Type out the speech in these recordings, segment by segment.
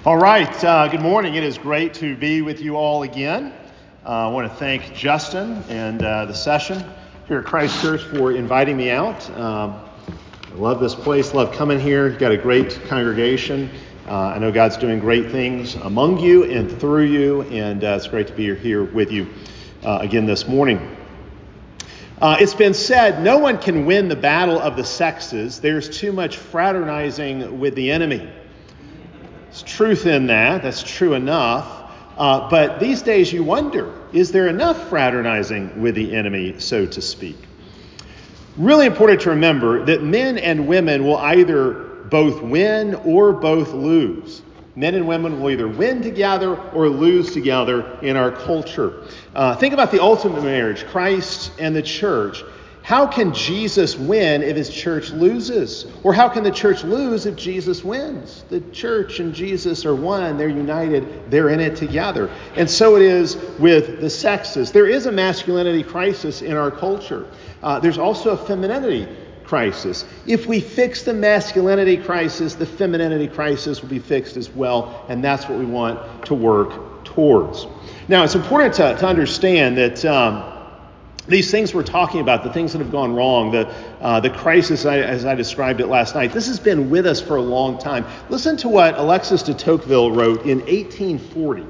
All right, good morning. It is great to be with you all again. I want to thank Justin and the session here at Christ Church for inviting me out. I love this place, love coming here. You've got a great congregation. I know God's doing great things among you and through you, and it's great to be here with you again this morning. It's been said, no one can win the battle of the sexes. There's too much fraternizing with the enemy. There's truth in that. That's true enough. But these days you wonder, is there enough fraternizing with the enemy, so to speak? Really important to remember that men and women will either both win or both lose. Men and women will either win together or lose together in our culture. Think about the ultimate marriage, Christ and the church. How can Jesus win if his church loses? Or how can the church lose if Jesus wins? The church and Jesus are one. They're united. They're in it together. And so it is with the sexes. There is a masculinity crisis in our culture. There's also a femininity crisis. If we fix the masculinity crisis, the femininity crisis will be fixed as well. And that's what we want to work towards. Now, it's important to understand that these things we're talking about, the things that have gone wrong, the crisis as I described it last night, this has been with us for a long time. Listen to what Alexis de Tocqueville wrote in 1840.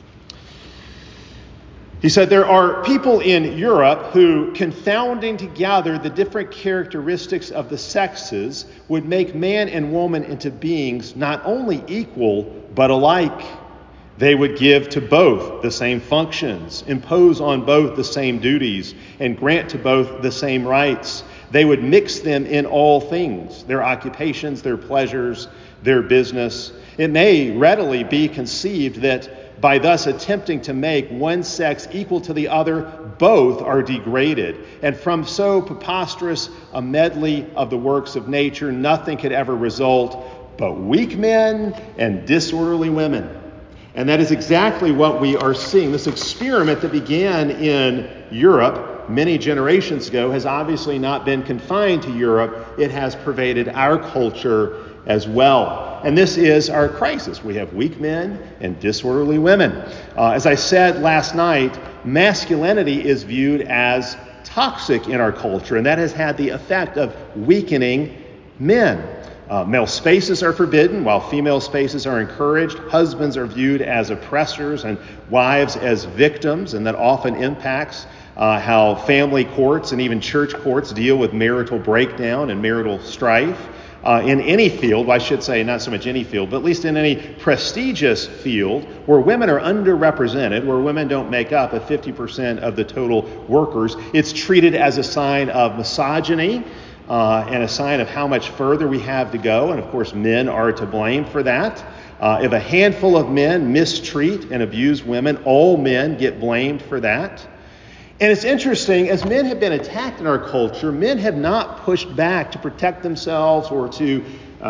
He said, there are people in Europe who, confounding together the different characteristics of the sexes, would make man and woman into beings not only equal, but alike. They would give to both the same functions, impose on both the same duties, and grant to both the same rights. They would mix them in all things, their occupations, their pleasures, their business. It may readily be conceived that by thus attempting to make one sex equal to the other, both are degraded. And from so preposterous a medley of the works of nature, nothing could ever result but weak men and disorderly women. And that is exactly what we are seeing. This experiment that began in Europe many generations ago has obviously not been confined to Europe. It has pervaded our culture as well. And this is our crisis. We have weak men and disorderly women. As I said last night, masculinity is viewed as toxic in our culture, and that has had the effect of weakening men. Male spaces are forbidden while female spaces are encouraged. Husbands are viewed as oppressors and wives as victims, and that often impacts how family courts and even church courts deal with marital breakdown and marital strife. In any field, I should say not so much any field, but at least in any prestigious field where women are underrepresented, where women don't make up 50% of the total workers, it's treated as a sign of misogyny, and a sign of how much further we have to go. And of course, men are to blame for that. If a handful of men mistreat and abuse women, all men get blamed for that. And it's interesting, as men have been attacked in our culture, men have not pushed back to protect themselves or to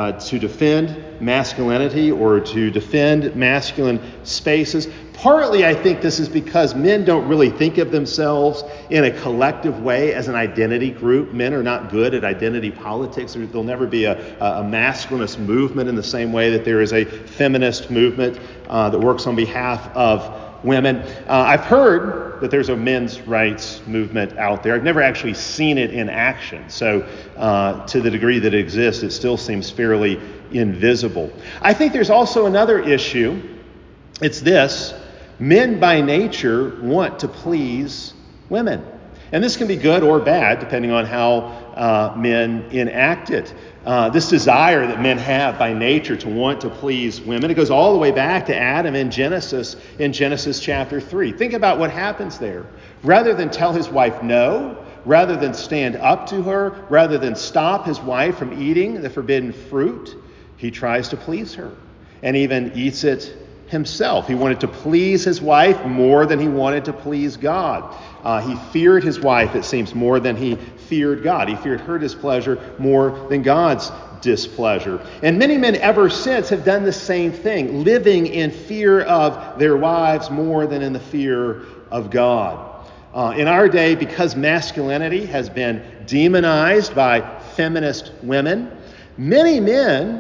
defend masculinity or to defend masculine spaces. Partly, I think this is because men don't really think of themselves in a collective way as an identity group. Men are not good at identity politics. There'll never be a masculinist movement in the same way that there is a feminist movement that works on behalf of women. I've heard that there's a men's rights movement out there. I've never actually seen it in action. So to the degree that it exists, it still seems fairly invisible. I think there's also another issue. It's this. Men by nature want to please women. And this can be good or bad, depending on how men enact it. This desire that men have by nature to want to please women, it goes all the way back to Adam in Genesis chapter 3. Think about what happens there. Rather than tell his wife no, rather than stand up to her, rather than stop his wife from eating the forbidden fruit, he tries to please her and even eats it himself. He wanted to please his wife more than he wanted to please God. He feared his wife, it seems, more than he feared God. He feared her displeasure more than God's displeasure. And many men ever since have done the same thing, living in fear of their wives more than in the fear of God. In our day, because masculinity has been demonized by feminist women, many men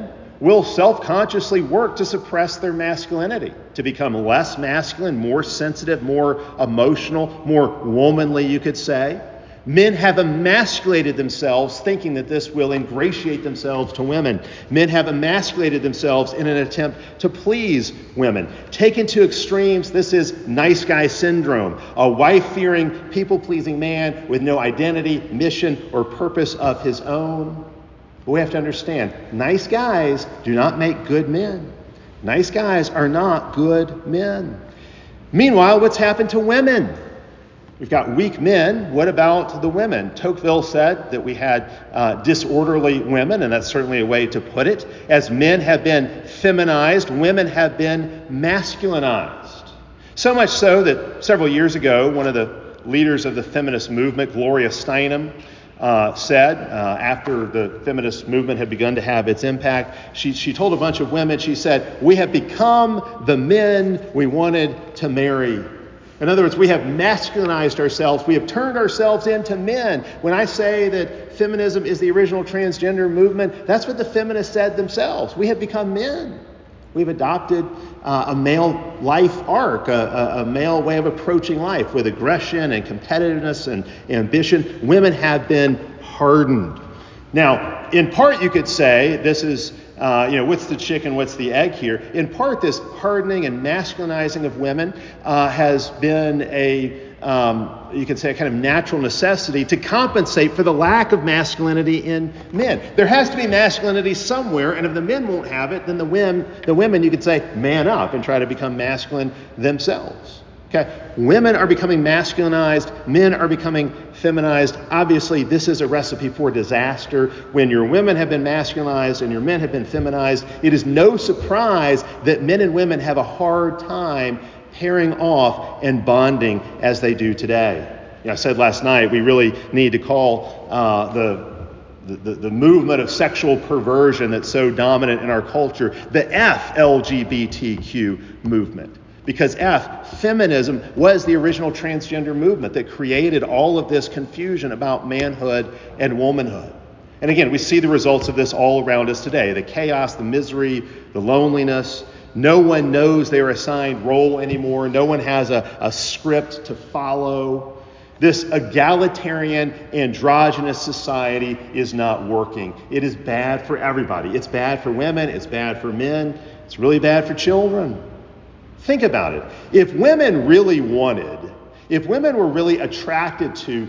will self-consciously work to suppress their masculinity, to become less masculine, more sensitive, more emotional, more womanly, you could say. Men have emasculated themselves thinking that this will ingratiate themselves to women. Men have emasculated themselves in an attempt to please women. Taken to extremes, this is nice guy syndrome, a wife-fearing, people-pleasing man with no identity, mission, or purpose of his own. But we have to understand, nice guys do not make good men. Nice guys are not good men. Meanwhile, what's happened to women? We've got weak men. What about the women? Tocqueville said that we had disorderly women, and that's certainly a way to put it. As men have been feminized, women have been masculinized. So much so that several years ago, one of the leaders of the feminist movement, Gloria Steinem, said, after the feminist movement had begun to have its impact, she told a bunch of women, she said, "We have become the men we wanted to marry." In other words, we have masculinized ourselves. We have turned ourselves into men. When I say that feminism is the original transgender movement, that's what the feminists said themselves. We have become men. We've adopted a male life arc, a male way of approaching life with aggression and competitiveness and ambition. Women have been hardened. Now, in part, you could say this is, what's the chicken, what's the egg here? In part, this hardening and masculinizing of women has been you could say, a kind of natural necessity to compensate for the lack of masculinity in men. There has to be masculinity somewhere, and if the men won't have it, then the women, you could say, man up and try to become masculine themselves. Okay, women are becoming masculinized, men are becoming feminized. Obviously, this is a recipe for disaster. When your women have been masculinized and your men have been feminized, it is no surprise that men and women have a hard time pairing off and bonding as they do today. I said last night, we really need to call the movement of sexual perversion that's so dominant in our culture the FLGBTQ movement. Because feminism, was the original transgender movement that created all of this confusion about manhood and womanhood. And again, we see the results of this all around us today. The chaos, the misery, the loneliness. No one knows their assigned role anymore. No one has a script to follow. This egalitarian, androgynous society is not working. It is bad for everybody. It's bad for women. It's bad for men. It's really bad for children. Think about it. If women were really attracted to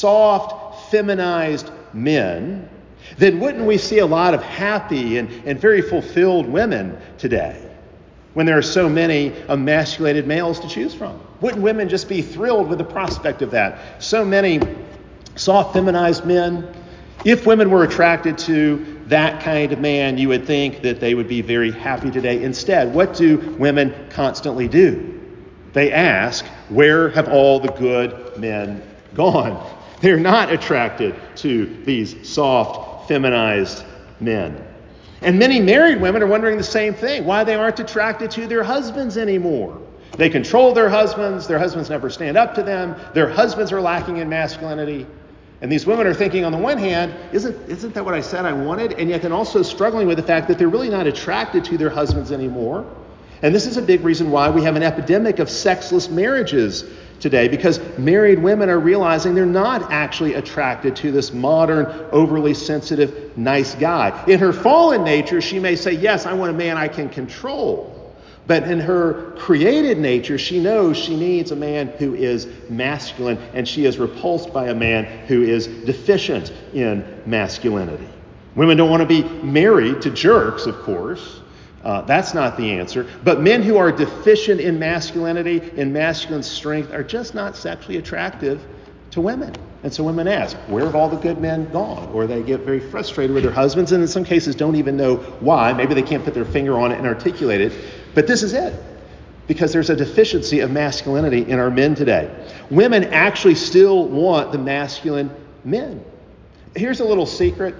soft, feminized men, then wouldn't we see a lot of happy and very fulfilled women today when there are so many emasculated males to choose from? Wouldn't women just be thrilled with the prospect of that? So many soft, feminized men. If women were attracted to that kind of man, you would think that they would be very happy today. Instead, what do women constantly do? They ask, where have all the good men gone? They're not attracted to these soft, feminized men. And many married women are wondering the same thing, why they aren't attracted to their husbands anymore. They control their husbands never stand up to them, their husbands are lacking in masculinity. And these women are thinking, on the one hand, isn't that what I said I wanted? And yet then also struggling with the fact that they're really not attracted to their husbands anymore. And this is a big reason why we have an epidemic of sexless marriages today, because married women are realizing they're not actually attracted to this modern, overly sensitive, nice guy. In her fallen nature, she may say, yes, I want a man I can control. But in her created nature, she knows she needs a man who is masculine, and she is repulsed by a man who is deficient in masculinity. Women don't want to be married to jerks, of course. That's not the answer. But men who are deficient in masculinity, in masculine strength, are just not sexually attractive to women. And so women ask, where have all the good men gone? Or they get very frustrated with their husbands, and in some cases don't even know why. Maybe they can't put their finger on it and articulate it. But this is it, because there's a deficiency of masculinity in our men today. Women actually still want the masculine men. Here's a little secret.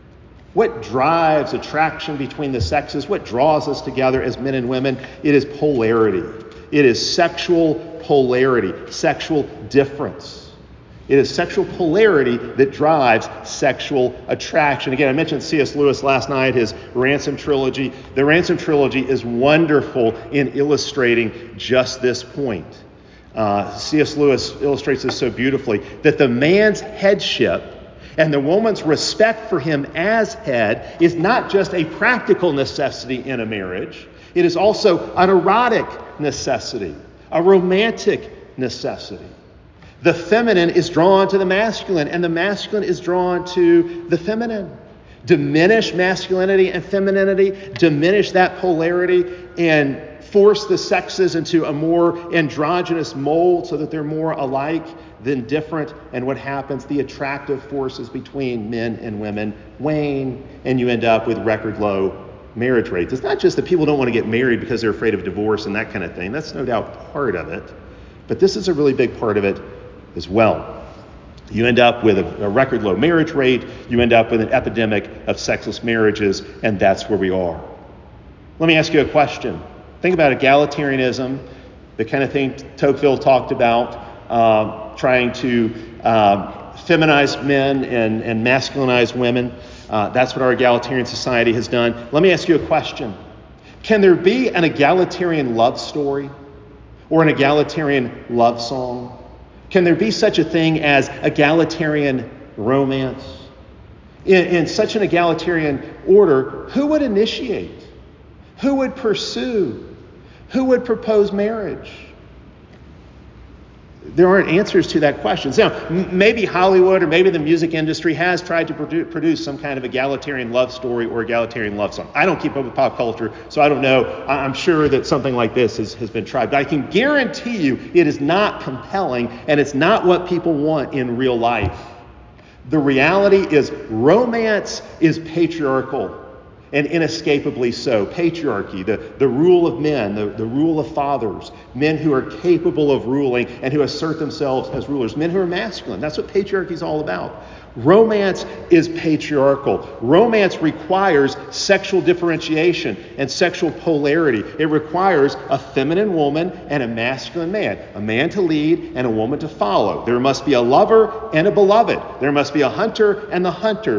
What drives attraction between the sexes, what draws us together as men and women, it is polarity. It is sexual polarity, sexual difference. It is sexual polarity that drives sexual attraction. Again, I mentioned C.S. Lewis last night, his Ransom Trilogy. The Ransom Trilogy is wonderful in illustrating just this point. C.S. Lewis illustrates this so beautifully, that the man's headship and the woman's respect for him as head is not just a practical necessity in a marriage. It is also an erotic necessity, a romantic necessity. The feminine is drawn to the masculine, and the masculine is drawn to the feminine. Diminish masculinity and femininity, diminish that polarity, and force the sexes into a more androgynous mold so that they're more alike than different. And what happens? The attractive forces between men and women wane, and you end up with record low marriage rates. It's not just that people don't want to get married because they're afraid of divorce and that kind of thing. That's no doubt part of it. But this is a really big part of it as well. You end up with a record low marriage rate. You end up with an epidemic of sexless marriages, and that's where we are. Let me ask you a question. Think about egalitarianism, the kind of thing Tocqueville talked about, trying to feminize men and masculinize women. That's what our egalitarian society has done. Let me ask you a question. Can there be an egalitarian love story or an egalitarian love song? Can there be such a thing as egalitarian romance? In such an egalitarian order, who would initiate? Who would pursue? Who would propose marriage? There aren't answers to that question. Now, maybe Hollywood or maybe the music industry has tried to produce some kind of egalitarian love story or egalitarian love song. I don't keep up with pop culture, so I don't know. I'm sure that something like this has been tried. But I can guarantee you it is not compelling, and it's not what people want in real life. The reality is romance is patriarchal. And inescapably so. Patriarchy, the rule of men, the rule of fathers, men who are capable of ruling and who assert themselves as rulers, men who are masculine. That's what patriarchy is all about. Romance is patriarchal. Romance requires sexual differentiation and sexual polarity. It requires a feminine woman and a masculine man, a man to lead and a woman to follow. There must be a lover and a beloved. There must be a hunter and the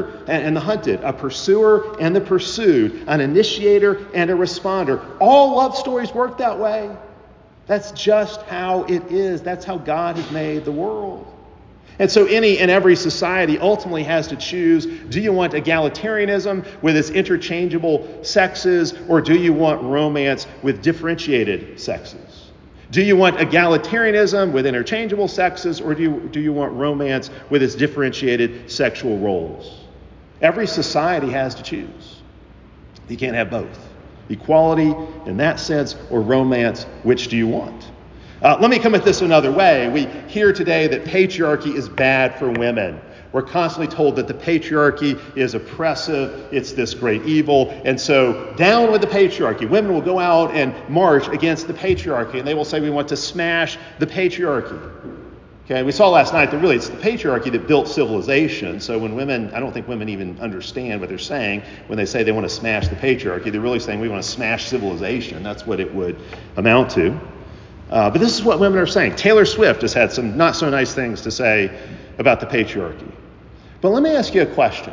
hunted, a pursuer and the pursued, an initiator and a responder. All love stories work that way. That's just how it is. That's how God has made the world. And so any and every society ultimately has to choose, do you want egalitarianism with its interchangeable sexes, or do you want romance with differentiated sexes? Do you want egalitarianism with interchangeable sexes, or do you want romance with its differentiated sexual roles? Every society has to choose. You can't have both. Equality in that sense, or romance, which do you want? Let me come at this another way. We hear today that patriarchy is bad for women. We're constantly told that the patriarchy is oppressive, it's this great evil, and so down with the patriarchy. Women will go out and march against the patriarchy, and they will say we want to smash the patriarchy. Okay, we saw last night that really it's the patriarchy that built civilization. So when women, I don't think women even understand what they're saying when they say they want to smash the patriarchy. They're really saying we want to smash civilization. That's what it would amount to. But this is what women are saying. Taylor Swift has had some not so nice things to say about the patriarchy. But let me ask you a question.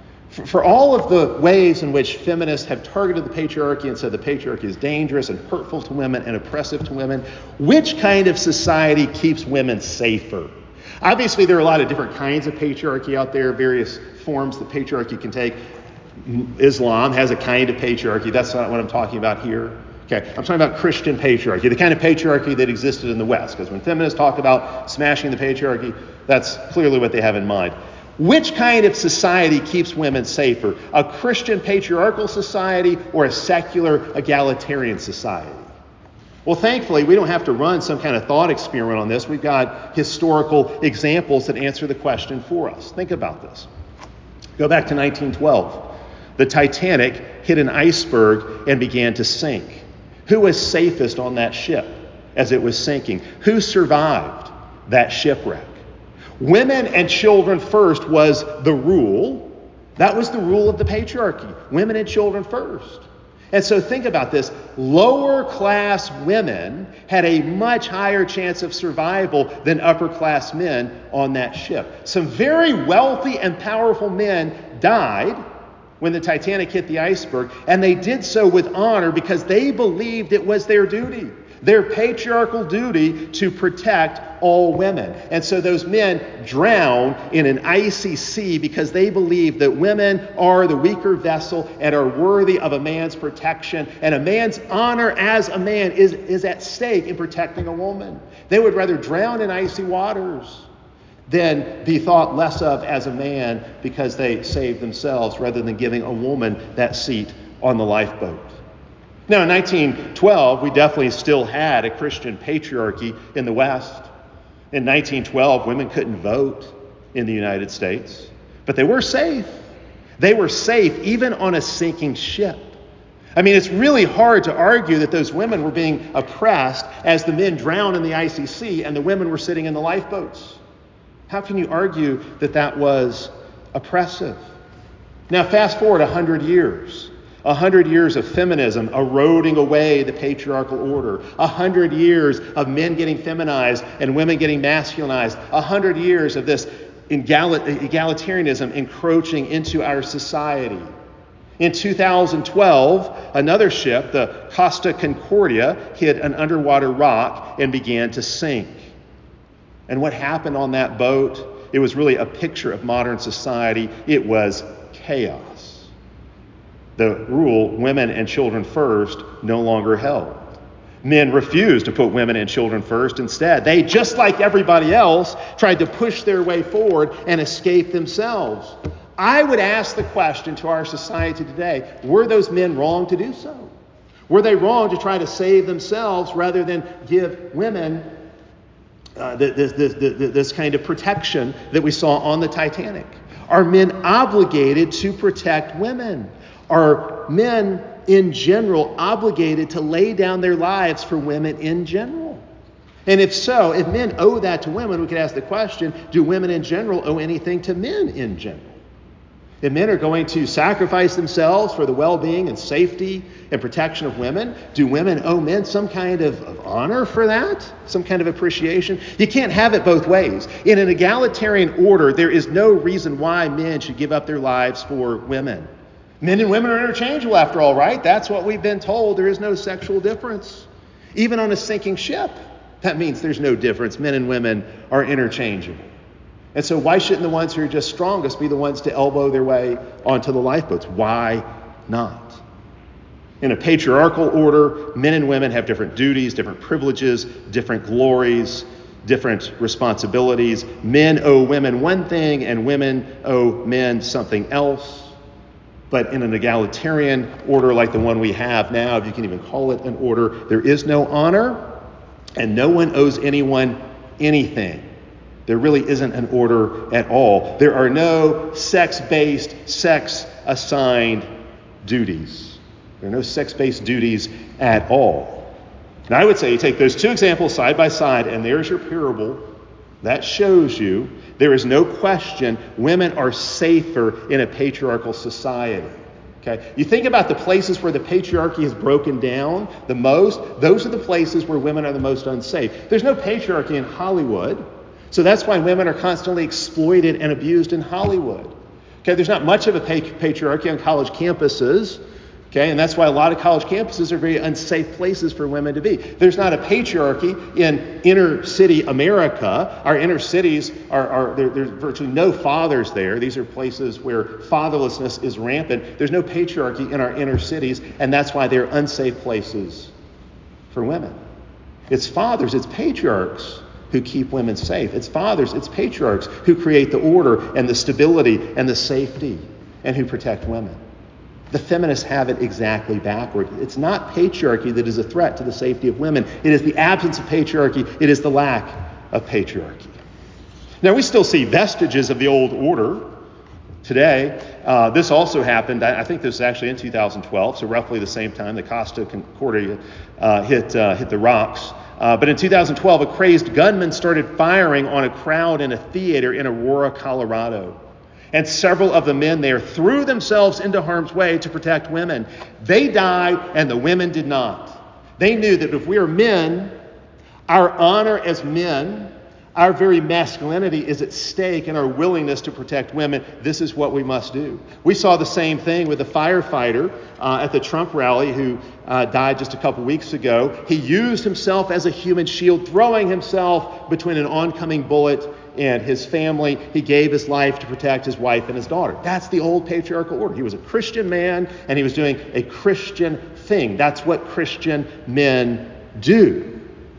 For all of the ways in which feminists have targeted the patriarchy and said the patriarchy is dangerous and hurtful to women and oppressive to women, which kind of society keeps women safer? Obviously, there are a lot of different kinds of patriarchy out there, various forms that patriarchy can take. Islam has a kind of patriarchy. That's not what I'm talking about here. Okay, I'm talking about Christian patriarchy, the kind of patriarchy that existed in the West. Because when feminists talk about smashing the patriarchy, that's clearly what they have in mind. Which kind of society keeps women safer? A Christian patriarchal society or a secular egalitarian society? Well, thankfully, we don't have to run some kind of thought experiment on this. We've got historical examples that answer the question for us. Think about this. Go back to 1912. The Titanic hit an iceberg and began to sink. Who was safest on that ship as it was sinking? Who survived that shipwreck? Women and children first was the rule. That was the rule of the patriarchy. Women and children first. And so think about this. Lower class women had a much higher chance of survival than upper class men on that ship. Some very wealthy and powerful men died when the Titanic hit the iceberg, and they did so with honor because they believed it was their duty, their patriarchal duty to protect all women. And so those men drown in an icy sea because they believe that women are the weaker vessel and are worthy of a man's protection. And a man's honor as a man is at stake in protecting a woman. They would rather drown in icy waters than be thought less of as a man because they saved themselves rather than giving a woman that seat on the lifeboat. Now, in 1912, we definitely still had a Christian patriarchy in the West. In 1912, women couldn't vote in the United States, but they were safe. They were safe even on a sinking ship. I mean, it's really hard to argue that those women were being oppressed as the men drowned in the icy sea and the women were sitting in the lifeboats. How can you argue that that was oppressive? Now, fast forward 100 years. 100 years of feminism eroding away the patriarchal order. 100 years of men getting feminized and women getting masculinized. 100 years of this egalitarianism encroaching into our society. In 2012, another ship, the Costa Concordia, hit an underwater rock and began to sink. And what happened on that boat? It was really a picture of modern society. It was chaos. The rule, women and children first, no longer held. Men refused to put women and children first. Instead, they, just like everybody else, tried to push their way forward and escape themselves. I would ask the question to our society today, were those men wrong to do so? Were they wrong to try to save themselves rather than give women this kind of protection that we saw on the Titanic? Are men obligated to protect women? Are men in general obligated to lay down their lives for women in general? And if so, if men owe that to women, we could ask the question, do women in general owe anything to men in general? If men are going to sacrifice themselves for the well-being and safety and protection of women, do women owe men some kind of honor for that? Some kind of appreciation? You can't have it both ways. In an egalitarian order, there is no reason why men should give up their lives for women. Men and women are interchangeable after all, right? That's what we've been told. There is no sexual difference. Even on a sinking ship, that means there's no difference. Men and women are interchangeable. And so why shouldn't the ones who are just strongest be the ones to elbow their way onto the lifeboats? Why not? In a patriarchal order, men and women have different duties, different privileges, different glories, different responsibilities. Men owe women one thing and women owe men something else. But in an egalitarian order like the one we have now, if you can even call it an order, there is no honor and no one owes anyone anything. There really isn't an order at all. There are no sex-based, sex-assigned duties. There are no sex-based duties at all. Now I would say you take those two examples side by side and there's your parable. That shows you there is no question women are safer in a patriarchal society. Okay? You think about the places where the patriarchy has broken down the most, those are the places where women are the most unsafe. There's no patriarchy in Hollywood, so that's why women are constantly exploited and abused in Hollywood. Okay? There's not much of a patriarchy on college campuses. Okay, and that's why a lot of college campuses are very unsafe places for women to be. There's not a patriarchy in inner city America. Our inner cities there's virtually no fathers there. These are places where fatherlessness is rampant. There's no patriarchy in our inner cities, and that's why they're unsafe places for women. It's fathers, it's patriarchs who keep women safe. It's fathers, it's patriarchs who create the order and the stability and the safety and who protect women. The feminists have it exactly backward. It's not patriarchy that is a threat to the safety of women. It is the absence of patriarchy. It is the lack of patriarchy. Now, we still see vestiges of the old order today. This also happened, I think this was actually in 2012, so roughly the same time the Costa Concordia hit the rocks. But in 2012, a crazed gunman started firing on a crowd in a theater in Aurora, Colorado. And several of the men there threw themselves into harm's way to protect women. They died, and the women did not. They knew that if we are men, our honor as men, our very masculinity is at stake in our willingness to protect women. This is what we must do. We saw the same thing with the firefighter at the Trump rally who died just a couple weeks ago. He used himself as a human shield, throwing himself between an oncoming bullet and his family. He gave his life to protect his wife and his daughter. That's the old patriarchal order. He was a Christian man, and he was doing a Christian thing. That's what Christian men do.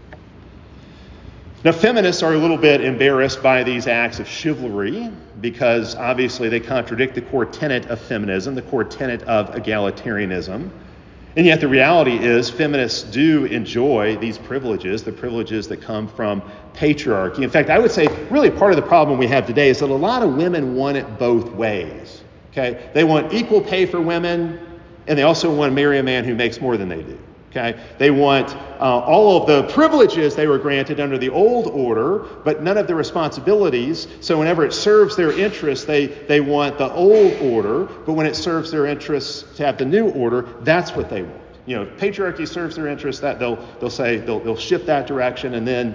Now, feminists are a little bit embarrassed by these acts of chivalry because obviously they contradict the core tenet of feminism, the core tenet of egalitarianism. And yet the reality is feminists do enjoy these privileges, the privileges that come from patriarchy. In fact, I would say really part of the problem we have today is that a lot of women want it both ways. Okay? They want equal pay for women, and they also want to marry a man who makes more than they do. Okay? They want all of the privileges they were granted under the old order, but none of the responsibilities. So whenever it serves their interests, they want the old order, but when it serves their interests to have the new order, that's what they want. You know, if patriarchy serves their interests, that they'll say they'll shift that direction, and then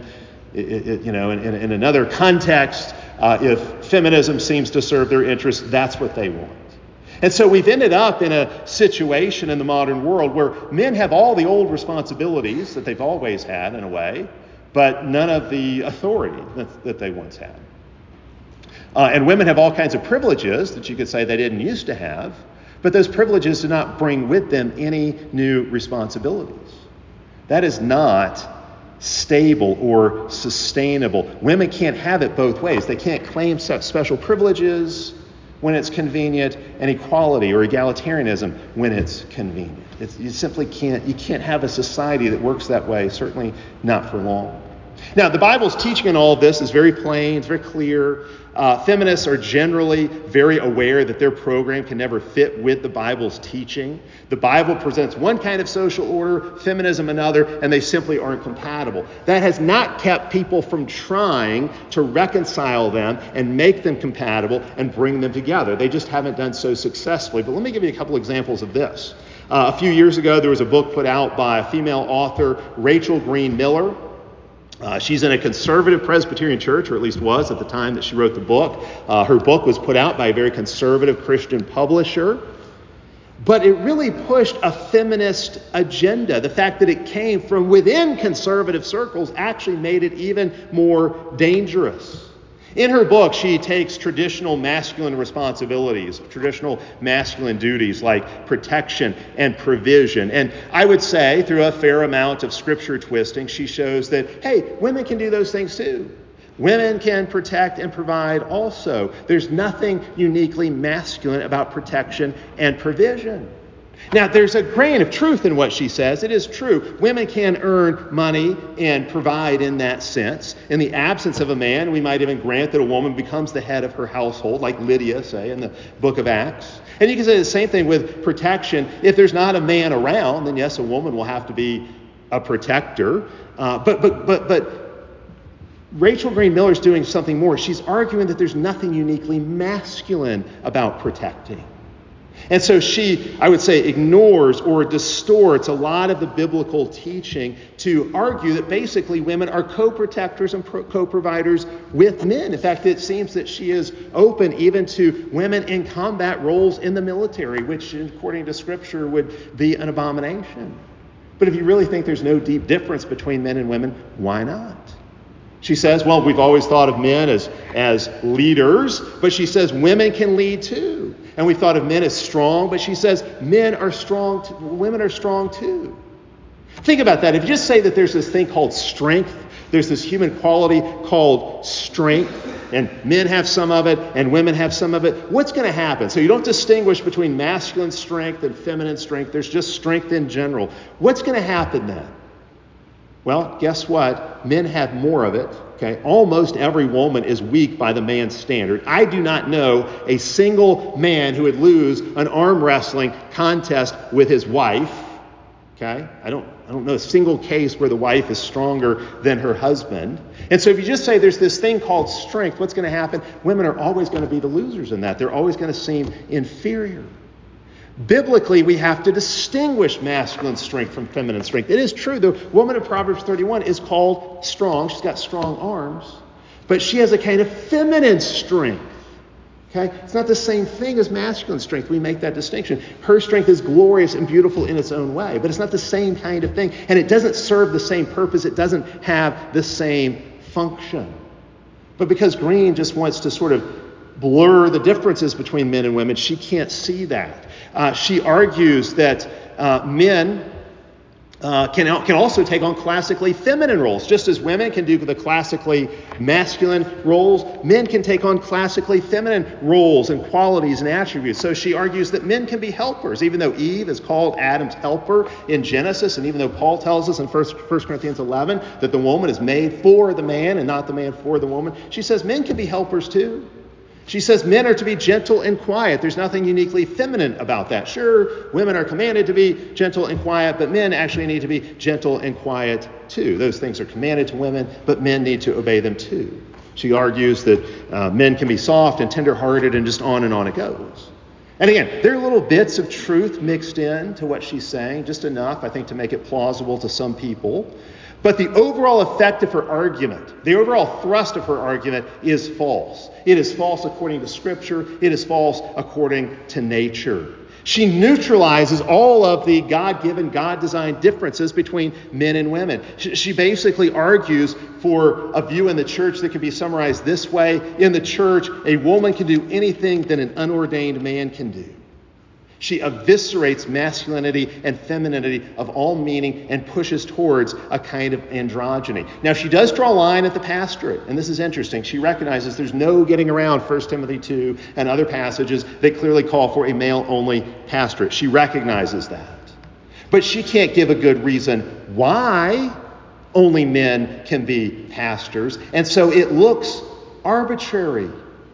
in another context, if feminism seems to serve their interests, that's what they want. And so we've ended up in a situation in the modern world where men have all the old responsibilities that they've always had in a way, but none of the authority that they once had. And women have all kinds of privileges that you could say they didn't used to have, but those privileges do not bring with them any new responsibilities. That is not stable or sustainable. Women can't have it both ways. They can't claim special privileges when it's convenient, and equality or egalitarianism when it's convenient. You simply can't have a society that works that way, certainly not for long. Now, the Bible's teaching on all of this is very plain, it's very clear. Feminists are generally very aware that their program can never fit with the Bible's teaching. The Bible presents one kind of social order, feminism another, and they simply aren't compatible. That has not kept people from trying to reconcile them and make them compatible and bring them together. They just haven't done so successfully. But let me give you a couple examples of this. A few years ago, there was a book put out by a female author, Rachel Green Miller. She's in a conservative Presbyterian church, or at least was at the time that she wrote the book. Her book was put out by a very conservative Christian publisher. But it really pushed a feminist agenda. The fact that it came from within conservative circles actually made it even more dangerous. In her book, she takes traditional masculine responsibilities, traditional masculine duties like protection and provision. And I would say, through a fair amount of scripture twisting, she shows that, hey, women can do those things too. Women can protect and provide also. There's nothing uniquely masculine about protection and provision. Now, there's a grain of truth in what she says. It is true. Women can earn money and provide in that sense. In the absence of a man, we might even grant that a woman becomes the head of her household, like Lydia, say, in the book of Acts. And you can say the same thing with protection. If there's not a man around, then yes, a woman will have to be a protector. But Rachel Green Miller is doing something more. She's arguing that there's nothing uniquely masculine about protecting. And so she, I would say, ignores or distorts a lot of the biblical teaching to argue that basically women are co-protectors and co-providers with men. In fact, it seems that she is open even to women in combat roles in the military, which, according to Scripture, would be an abomination. But if you really think there's no deep difference between men and women, why not? She says, well, we've always thought of men as leaders, but she says women can lead too. And we thought of men as strong, but she says women are strong too. Think about that. If you just say that there's this thing called strength, there's this human quality called strength, and men have some of it and women have some of it, what's going to happen? So you don't distinguish between masculine strength and feminine strength. There's just strength in general. What's going to happen then? Well, guess what? Men have more of it. Okay, almost every woman is weak by the man's standard. I do not know a single man who would lose an arm wrestling contest with his wife. Okay? I don't know a single case where the wife is stronger than her husband. And so if you just say there's this thing called strength, what's going to happen? Women are always going to be the losers in that. They're always going to seem inferior. Biblically, we have to distinguish masculine strength from feminine strength. It is true, the woman in Proverbs 31 is called strong. She's got strong arms, but she has a kind of feminine strength. Okay? It's not the same thing as masculine strength. We make that distinction. Her strength is glorious and beautiful in its own way, but it's not the same kind of thing, and it doesn't serve the same purpose. It doesn't have the same function. But because Green just wants to sort of blur the differences between men and women, she can't see that. She argues that men can also take on classically feminine roles. Just as women can do the classically masculine roles, men can take on classically feminine roles and qualities and attributes. So she argues that men can be helpers, even though Eve is called Adam's helper in Genesis, and even though Paul tells us in 1 Corinthians 11 that the woman is made for the man and not the man for the woman. She says men can be helpers too. She says men are to be gentle and quiet. There's nothing uniquely feminine about that. Sure, women are commanded to be gentle and quiet, but men actually need to be gentle and quiet too. Those things are commanded to women, but men need to obey them too. She argues that men can be soft and tenderhearted, and just on it goes. And again, there are little bits of truth mixed in to what she's saying, just enough, I think, to make it plausible to some people. But the overall effect of her argument, the overall thrust of her argument is false. It is false according to Scripture. It is false according to nature. She neutralizes all of the God-given, God-designed differences between men and women. She basically argues for a view in the church that can be summarized this way. In the church, a woman can do anything that an unordained man can do. She eviscerates masculinity and femininity of all meaning and pushes towards a kind of androgyny. Now, she does draw a line at the pastorate, and this is interesting. She recognizes there's no getting around 1 Timothy 2 and other passages that clearly call for a male-only pastorate. She recognizes that. But she can't give a good reason why only men can be pastors, and so it looks arbitrary.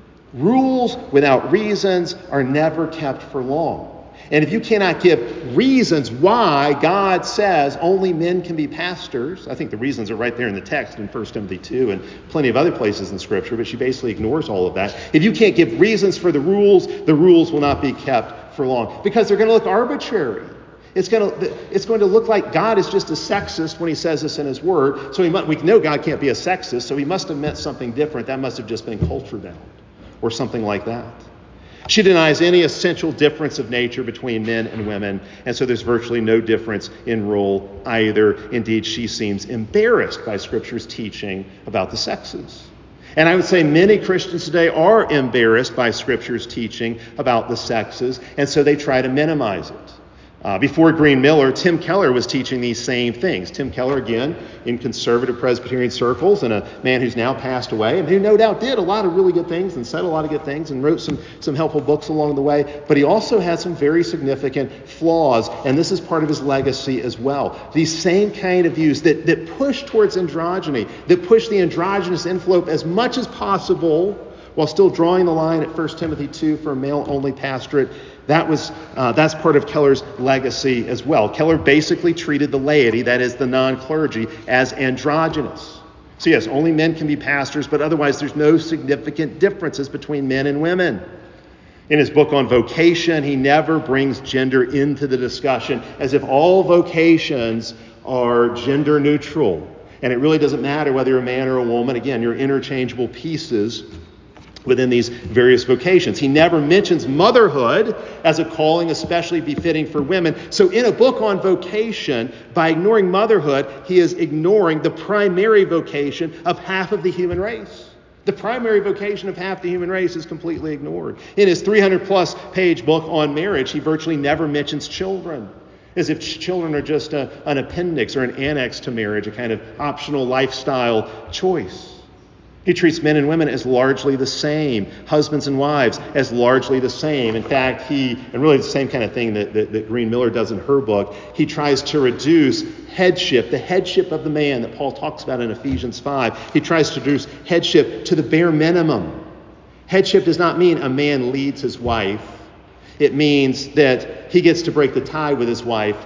Rules without reasons are never kept for long. And if you cannot give reasons why God says only men can be pastors, I think the reasons are right there in the text in 1 Timothy 2 and plenty of other places in Scripture, but she basically ignores all of that. If you can't give reasons for the rules will not be kept for long because they're going to look arbitrary. It's going to look like God is just a sexist when he says this in his word. So we know God can't be a sexist, so he must have meant something different. That must have just been culture bound or something like that. She denies any essential difference of nature between men and women, and so there's virtually no difference in role either. Indeed, she seems embarrassed by Scripture's teaching about the sexes. And I would say many Christians today are embarrassed by Scripture's teaching about the sexes, and so they try to minimize it. Before Green Miller, Tim Keller was teaching these same things. Tim Keller, again, in conservative Presbyterian circles, and a man who's now passed away, and who no doubt did a lot of really good things and said a lot of good things and wrote some helpful books along the way. But he also had some very significant flaws, and this is part of his legacy as well. These same kind of views that push towards androgyny, that push the androgynous envelope as much as possible, while still drawing the line at 1 Timothy 2 for a male-only pastorate. That's part of Keller's legacy as well. Keller basically treated the laity, that is the non-clergy, as androgynous. So yes, only men can be pastors, but otherwise there's no significant differences between men and women. In his book on vocation, he never brings gender into the discussion, as if all vocations are gender neutral. And it really doesn't matter whether you're a man or a woman. Again, you're interchangeable pieces within these various vocations. He never mentions motherhood as a calling especially befitting for women. So in a book on vocation, by ignoring motherhood, he is ignoring the primary vocation of half of the human race. The primary vocation of half the human race is completely ignored. In his 300-plus page book on marriage, he virtually never mentions children, as if children are just an appendix or an annex to marriage, a kind of optional lifestyle choice. He treats men and women as largely the same, husbands and wives as largely the same. In fact, and really the same kind of thing that Green Miller does in her book, he tries to reduce headship, the headship of the man that Paul talks about in Ephesians 5. He tries to reduce headship to the bare minimum. Headship does not mean a man leads his wife. It means that he gets to break the tie with his wife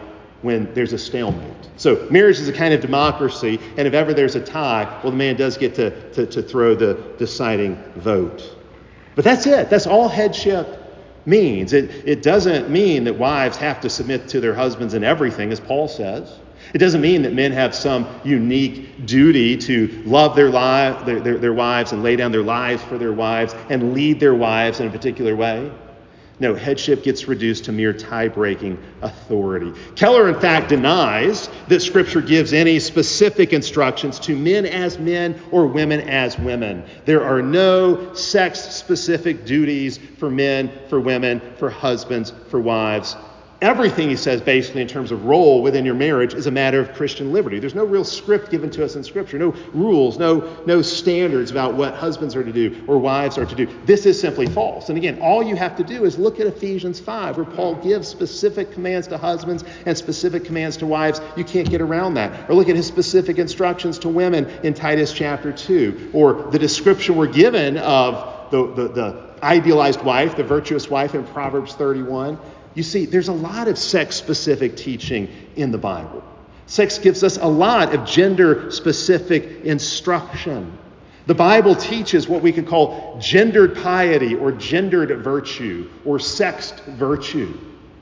when there's a stalemate. So marriage is a kind of democracy, and if ever there's a tie, well, the man does get to throw the deciding vote. But that's it. That's all headship means. It doesn't mean that wives have to submit to their husbands in everything, as Paul says. It doesn't mean that men have some unique duty to love their wives and lay down their lives for their wives and lead their wives in a particular way. No, headship gets reduced to mere tie-breaking authority. Keller, in fact, denies that Scripture gives any specific instructions to men as men or women as women. There are no sex-specific duties for men, for women, for husbands, for wives. Everything, he says, basically in terms of role within your marriage is a matter of Christian liberty. There's no real script given to us in Scripture, no rules, no standards about what husbands are to do or wives are to do. This is simply false. And again, all you have to do is look at Ephesians 5, where Paul gives specific commands to husbands and specific commands to wives. You can't get around that. Or look at his specific instructions to women in Titus chapter 2, or the description we're given of the idealized wife, the virtuous wife in Proverbs 31. You see, there's a lot of sex-specific teaching in the Bible. Sex gives us a lot of gender-specific instruction. The Bible teaches what we could call gendered piety or gendered virtue or sexed virtue.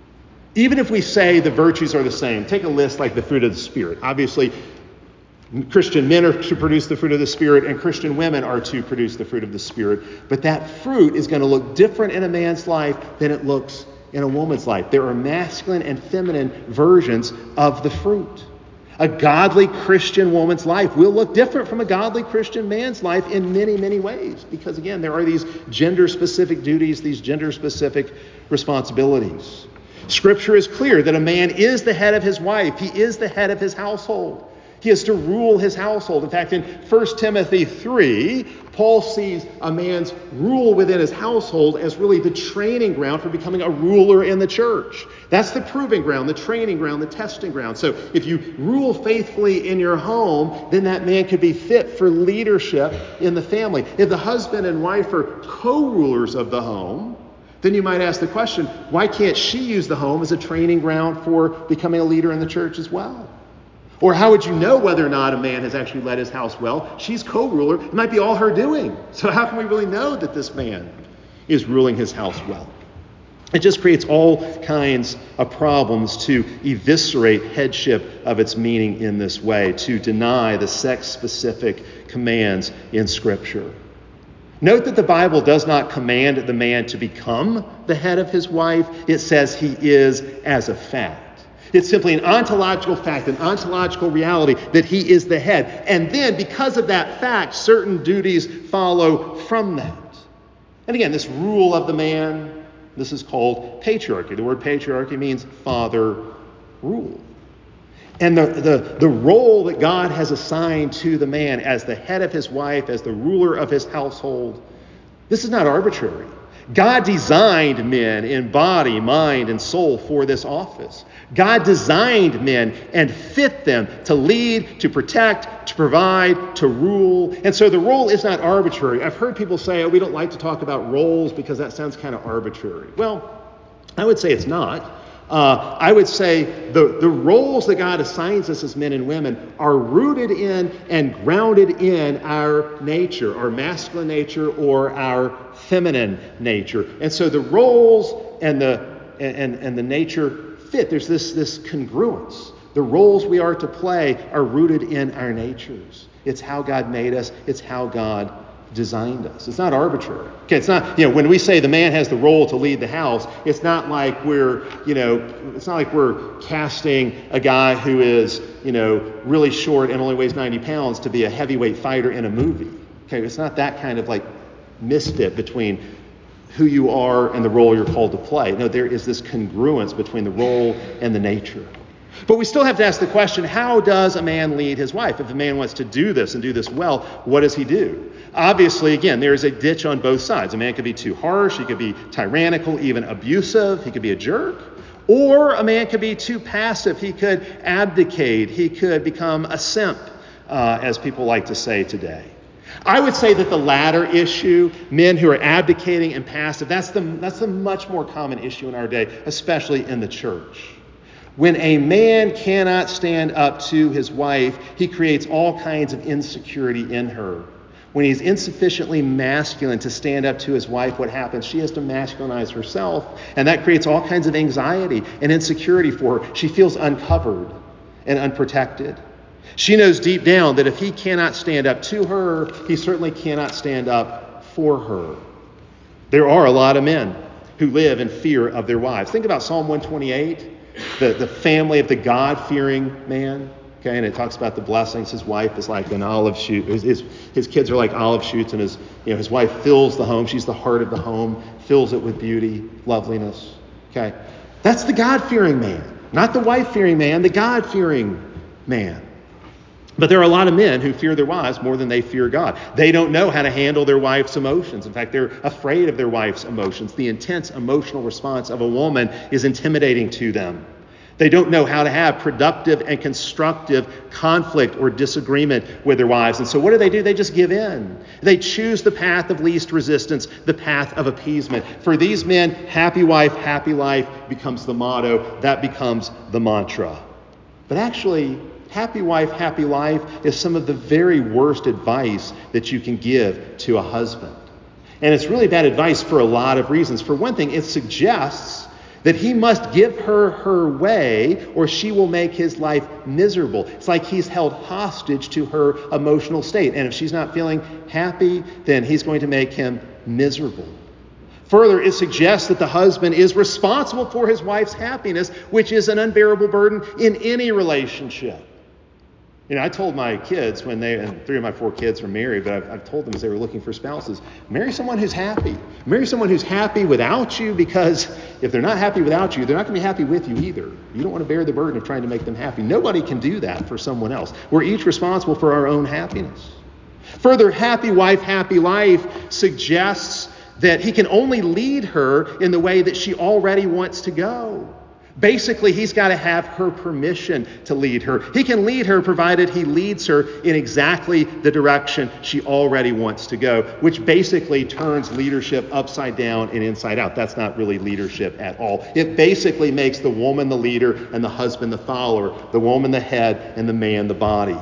Even if we say the virtues are the same, take a list like the fruit of the Spirit. Obviously, Christian men are to produce the fruit of the Spirit and Christian women are to produce the fruit of the Spirit. But that fruit is going to look different in a man's life than it looks in a woman's life. There are masculine and feminine versions of the fruit. A godly Christian woman's life will look different from a godly Christian man's life in many, many ways. Because again, there are these gender-specific duties, these gender-specific responsibilities. Scripture is clear that a man is the head of his wife. He is the head of his household. He is to rule his household. In fact, in 1 Timothy 3, Paul sees a man's rule within his household as really the training ground for becoming a ruler in the church. That's the proving ground, the training ground, the testing ground. So if you rule faithfully in your home, then that man could be fit for leadership in the family. If the husband and wife are co-rulers of the home, then you might ask the question, why can't she use the home as a training ground for becoming a leader in the church as well? Or how would you know whether or not a man has actually led his house well? She's co-ruler. It might be all her doing. So how can we really know that this man is ruling his house well? It just creates all kinds of problems to eviscerate headship of its meaning in this way, to deny the sex-specific commands in Scripture. Note that the Bible does not command the man to become the head of his wife. It says he is as a fact. It's simply an ontological fact, an ontological reality that he is the head. And then, because of that fact, certain duties follow from that. And again, this rule of the man, this is called patriarchy. The word patriarchy means father rule. And the role that God has assigned to the man as the head of his wife, as the ruler of his household, this is not arbitrary. God designed men in body, mind, and soul for this office. God designed men and fit them to lead, to protect, to provide, to rule. And so the role is not arbitrary. I've heard people say, we don't like to talk about roles because that sounds kind of arbitrary. Well, I would say it's not. I would say the roles that God assigns us as men and women are rooted in and grounded in our nature, our masculine nature or our feminine nature. And so the roles and the nature fit. There's this congruence. The roles we are to play are rooted in our natures. It's how God made us. It's how God designed us. It's not arbitrary. Okay, it's not, when we say the man has the role to lead the house, it's not like we're casting a guy who is, really short and only weighs 90 pounds to be a heavyweight fighter in a movie. Okay, it's not that kind of like misfit between who you are and the role you're called to play. No, there is this congruence between the role and the nature. But we still have to ask the question, how does a man lead his wife? If a man wants to do this and do this well, what does he do? Obviously, again, there is a ditch on both sides. A man could be too harsh, he could be tyrannical, even abusive, he could be a jerk. Or a man could be too passive, he could abdicate, he could become a simp, as people like to say today. I would say that the latter issue, men who are abdicating and passive, that's the much more common issue in our day, especially in the church. When a man cannot stand up to his wife, he creates all kinds of insecurity in her. When he's insufficiently masculine to stand up to his wife, what happens? She has to masculinize herself, and that creates all kinds of anxiety and insecurity for her. She feels uncovered and unprotected. She knows deep down that if he cannot stand up to her, he certainly cannot stand up for her. There are a lot of men who live in fear of their wives. Think about Psalm 128, the family of the God-fearing man. Okay, and it talks about the blessings. His wife is like an olive shoot. His kids are like olive shoots, and his wife fills the home. She's the heart of the home, fills it with beauty, loveliness. Okay, that's the God-fearing man, not the wife-fearing man, the God-fearing man. But there are a lot of men who fear their wives more than they fear God. They don't know how to handle their wife's emotions. In fact, they're afraid of their wife's emotions. The intense emotional response of a woman is intimidating to them. They don't know how to have productive and constructive conflict or disagreement with their wives. And so what do? They just give in. They choose the path of least resistance, the path of appeasement. For these men, happy wife, happy life becomes the motto. That becomes the mantra. But actually, happy wife, happy life is some of the very worst advice that you can give to a husband. And it's really bad advice for a lot of reasons. For one thing, it suggests that he must give her her way or she will make his life miserable. It's like he's held hostage to her emotional state. And if she's not feeling happy, then he's going to make him miserable. Further, it suggests that the husband is responsible for his wife's happiness, which is an unbearable burden in any relationship. I told my kids and 3 of my 4 kids are married, but I've told them as they were looking for spouses, marry someone who's happy. Marry someone who's happy without you, because if they're not happy without you, they're not going to be happy with you either. You don't want to bear the burden of trying to make them happy. Nobody can do that for someone else. We're each responsible for our own happiness. Further, happy wife, happy life suggests that he can only lead her in the way that she already wants to go. Basically, he's got to have her permission to lead her. He can lead her provided he leads her in exactly the direction she already wants to go, which basically turns leadership upside down and inside out. That's not really leadership at all. It basically makes the woman the leader and the husband the follower, the woman the head and the man the body.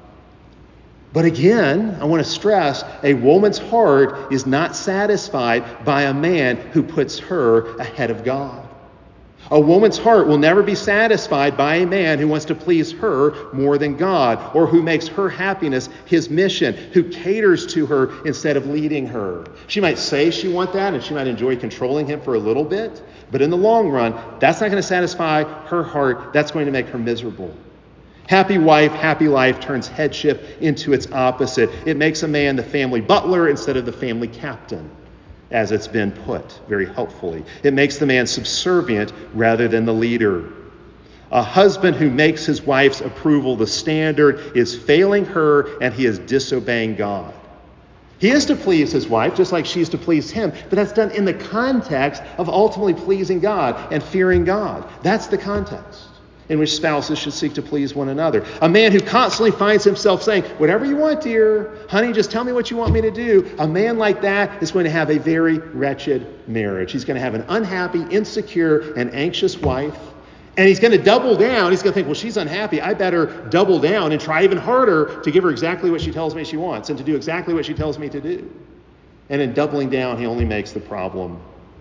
But again, I want to stress, a woman's heart is not satisfied by a man who puts her ahead of God. A woman's heart will never be satisfied by a man who wants to please her more than God, or who makes her happiness his mission, who caters to her instead of leading her. She might say she wants that, and she might enjoy controlling him for a little bit, but in the long run, that's not going to satisfy her heart. That's going to make her miserable. Happy wife, happy life turns headship into its opposite. It makes a man the family butler instead of the family captain, as it's been put very helpfully. It makes the man subservient rather than the leader. A husband who makes his wife's approval the standard is failing her, and he is disobeying God. He is to please his wife just like she is to please him, but that's done in the context of ultimately pleasing God and fearing God. That's the context in which spouses should seek to please one another. A man who constantly finds himself saying, whatever you want, dear, honey, just tell me what you want me to do. A man like that is going to have a very wretched marriage. He's going to have an unhappy, insecure, and anxious wife. And he's going to double down. He's going to think, well, she's unhappy. I better double down and try even harder to give her exactly what she tells me she wants and to do exactly what she tells me to do. And in doubling down, he only makes the problem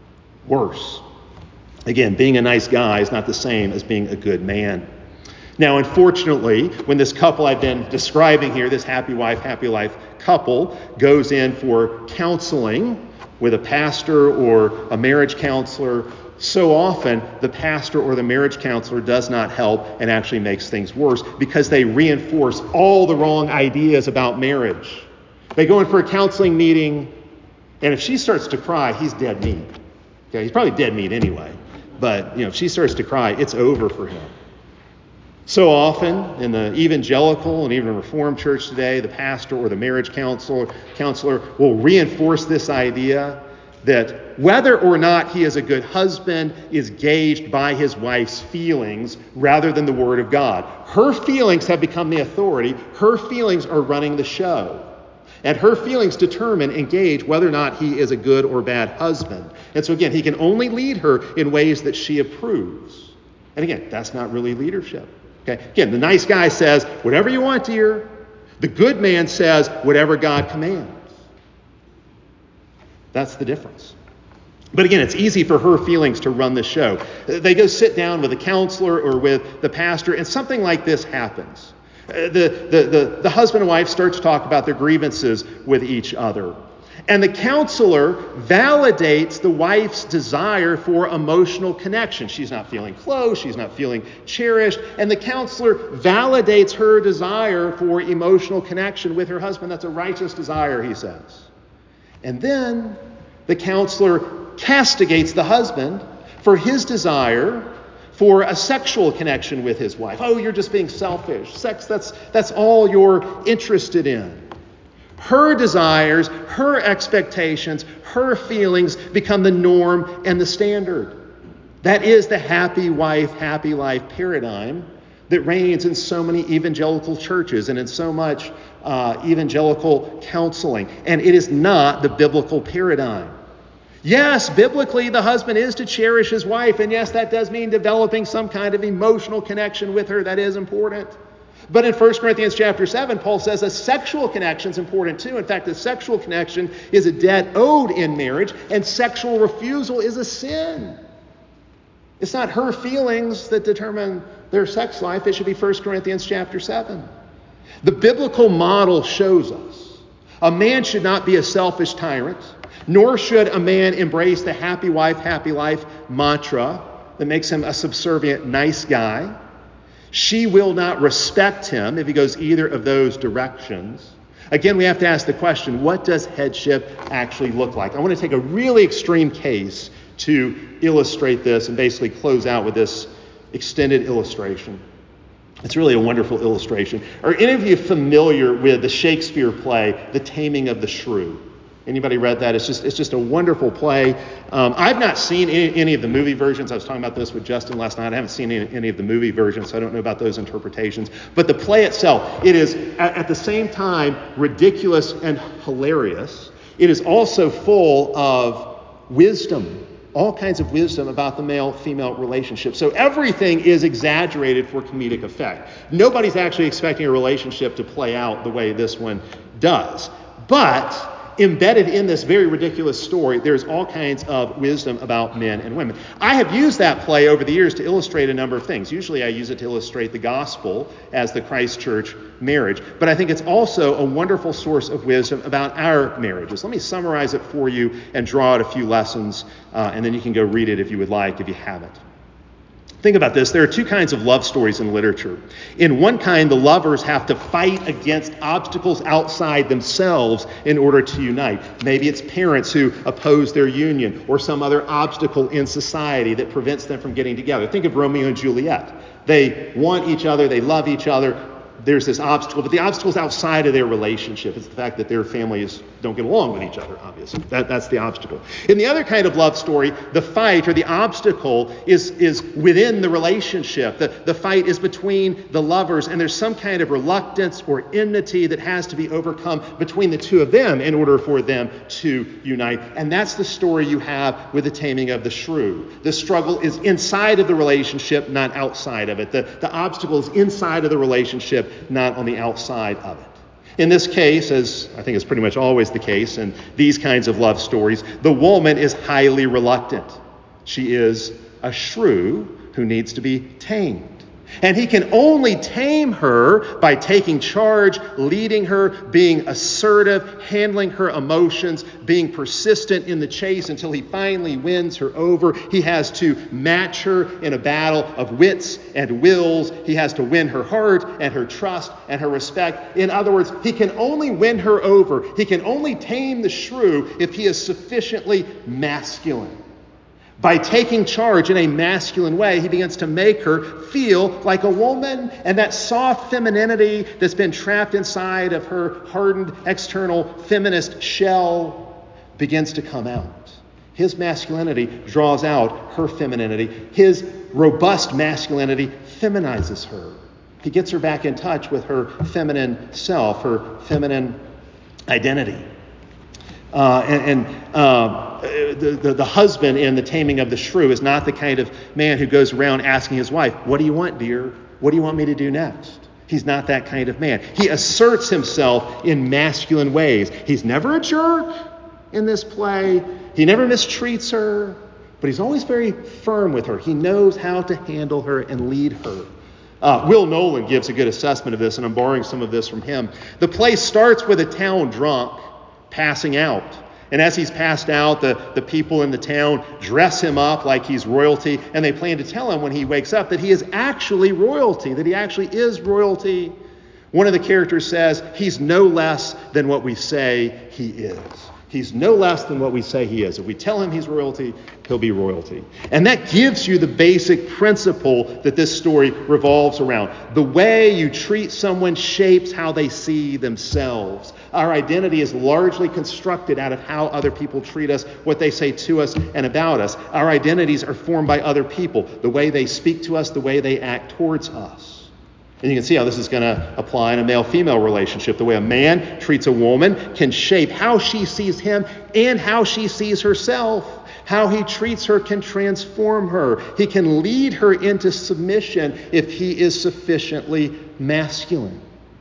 worse. Again, being a nice guy is not the same as being a good man. Now, unfortunately, when this couple I've been describing here, this happy wife, happy life couple, goes in for counseling with a pastor or a marriage counselor, so often the pastor or the marriage counselor does not help and actually makes things worse because they reinforce all the wrong ideas about marriage. They go in for a counseling meeting, and if she starts to cry, he's dead meat. Okay, he's probably dead meat anyway. But, if she starts to cry, it's over for him. So often in the evangelical and even Reformed church today, the pastor or the marriage counselor will reinforce this idea that whether or not he is a good husband is gauged by his wife's feelings rather than the Word of God. Her feelings have become the authority. Her feelings are running the show. And her feelings determine and gauge whether or not he is a good or bad husband. And so again, he can only lead her in ways that she approves. And again, that's not really leadership. Okay? Again, the nice guy says, whatever you want, dear. The good man says, whatever God commands. That's the difference. But again, it's easy for her feelings to run the show. They go sit down with a counselor or with the pastor, and something like this happens. The husband and wife start to talk about their grievances with each other. And the counselor validates the wife's desire for emotional connection. She's not feeling close. She's not feeling cherished. And the counselor validates her desire for emotional connection with her husband. That's a righteous desire, he says. And then the counselor castigates the husband for his desire for a sexual connection with his wife. Oh, you're just being selfish. Sex, that's all you're interested in. Her desires, her expectations, her feelings become the norm and the standard. That is the happy wife, happy life paradigm that reigns in so many evangelical churches and in so much evangelical counseling. And it is not the biblical paradigm. Yes, biblically, the husband is to cherish his wife. And yes, that does mean developing some kind of emotional connection with her. That is important. But in 1 Corinthians chapter 7, Paul says a sexual connection is important too. In fact, a sexual connection is a debt owed in marriage, and sexual refusal is a sin. It's not her feelings that determine their sex life. It should be 1 Corinthians chapter 7. The biblical model shows us a man should not be a selfish tyrant, nor should a man embrace the happy wife, happy life mantra that makes him a subservient, nice guy. She will not respect him if he goes either of those directions. Again, we have to ask the question, what does headship actually look like? I want to take a really extreme case to illustrate this and basically close out with this extended illustration. It's really a wonderful illustration. Are any of you familiar with the Shakespeare play, The Taming of the Shrew? Anybody read that? It's just a wonderful play. I've not seen any of the movie versions. I was talking about this with Justin last night. I haven't seen any of the movie versions, so I don't know about those interpretations. But the play itself, it is at the same time ridiculous and hilarious. It is also full of wisdom, all kinds of wisdom about the male-female relationship. So everything is exaggerated for comedic effect. Nobody's actually expecting a relationship to play out the way this one does. But embedded in this very ridiculous story, there's all kinds of wisdom about men and women. I have used that play over the years to illustrate a number of things. Usually I use it to illustrate the gospel as the Christ Church marriage. But I think it's also a wonderful source of wisdom about our marriages. Let me summarize it for you and draw out a few lessons, and then you can go read it if you would like, if you haven't. Think about this. There are two kinds of love stories in literature. In one kind, the lovers have to fight against obstacles outside themselves in order to unite. Maybe it's parents who oppose their union or some other obstacle in society that prevents them from getting together. Think of Romeo and Juliet. They want each other. They love each other. There's this obstacle, but the obstacle's outside of their relationship. It's the fact that their families don't get along with each other, obviously. That's the obstacle. In the other kind of love story, the fight or the obstacle is within the relationship. The fight is between the lovers, and there's some kind of reluctance or enmity that has to be overcome between the two of them in order for them to unite. And that's the story you have with The Taming of the Shrew. The struggle is inside of the relationship, not outside of it. The obstacle is inside of the relationship, not on the outside of it. In this case, as I think is pretty much always the case in these kinds of love stories, the woman is highly reluctant. She is a shrew who needs to be tamed. And he can only tame her by taking charge, leading her, being assertive, handling her emotions, being persistent in the chase until he finally wins her over. He has to match her in a battle of wits and wills. He has to win her heart and her trust and her respect. In other words, he can only win her over. He can only tame the shrew if he is sufficiently masculine. By taking charge in a masculine way, he begins to make her feel like a woman, and that soft femininity that's been trapped inside of her hardened external feminist shell begins to come out. His masculinity draws out her femininity. His robust masculinity feminizes her. He gets her back in touch with her feminine self, her feminine identity. The husband in The Taming of the Shrew is not the kind of man who goes around asking his wife, "What do you want, dear? What do you want me to do next?" He's not that kind of man. He asserts himself in masculine ways. He's never a jerk in this play. He never mistreats her, but he's always very firm with her. He knows how to handle her and lead her. Will Nolan gives a good assessment of this, and I'm borrowing some of this from him. The play starts with a town drunk passing out. And as he's passed out, the people in the town dress him up like he's royalty, and they plan to tell him when he wakes up that he is actually royalty, that he actually is royalty. One of the characters says, he's no less than what we say he is. He's no less than what we say he is. If we tell him he's royalty, he'll be royalty. And that gives you the basic principle that this story revolves around. The way you treat someone shapes how they see themselves. Our identity is largely constructed out of how other people treat us, what they say to us and about us. Our identities are formed by other people, the way they speak to us, the way they act towards us. And you can see how this is going to apply in a male-female relationship. The way a man treats a woman can shape how she sees him and how she sees herself. How he treats her can transform her. He can lead her into submission if he is sufficiently masculine.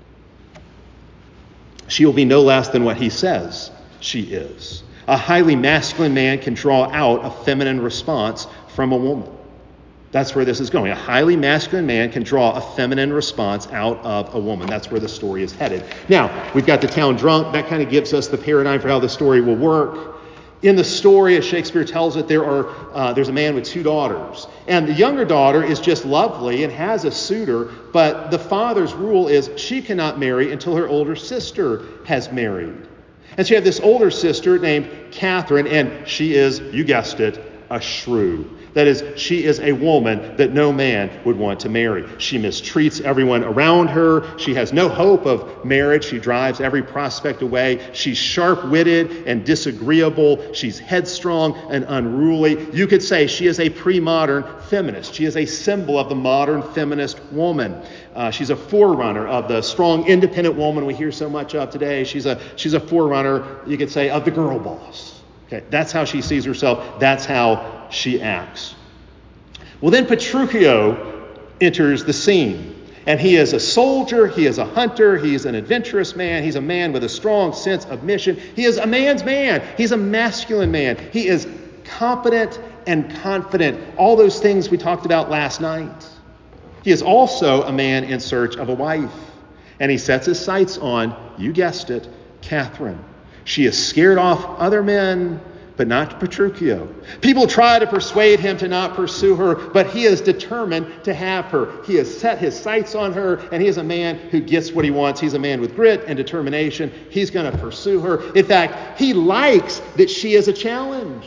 She will be no less than what he says she is. A highly masculine man can draw out a feminine response from a woman. That's where this is going. A highly masculine man can draw a feminine response out of a woman. That's where the story is headed. Now, we've got the town drunk. That kind of gives us the paradigm for how the story will work. In the story, as Shakespeare tells it, there's a man with two daughters. And the younger daughter is just lovely and has a suitor, but the father's rule is she cannot marry until her older sister has married. And so you have this older sister named Catherine, and she is, you guessed it, a shrew. That is, she is a woman that no man would want to marry. She mistreats everyone around her. She has no hope of marriage. She drives every prospect away. She's sharp-witted and disagreeable. She's headstrong and unruly. You could say she is a pre-modern feminist. She is a symbol of the modern feminist woman. She's a forerunner of the strong, independent woman we hear so much of today. She's a forerunner, you could say, of the girl boss. Okay, that's how she sees herself. That's how she acts. Well, then Petruchio enters the scene. And he is a soldier. He is a hunter. He's an adventurous man. He's a man with a strong sense of mission. He is a man's man. He's a masculine man. He is competent and confident. All those things we talked about last night. He is also a man in search of a wife. And he sets his sights on, you guessed it, Catherine. She is scared off other men, but not Petruchio. People try to persuade him to not pursue her, but he is determined to have her. He has set his sights on her, and he is a man who gets what he wants. He's a man with grit and determination. He's going to pursue her. In fact, he likes that she is a challenge.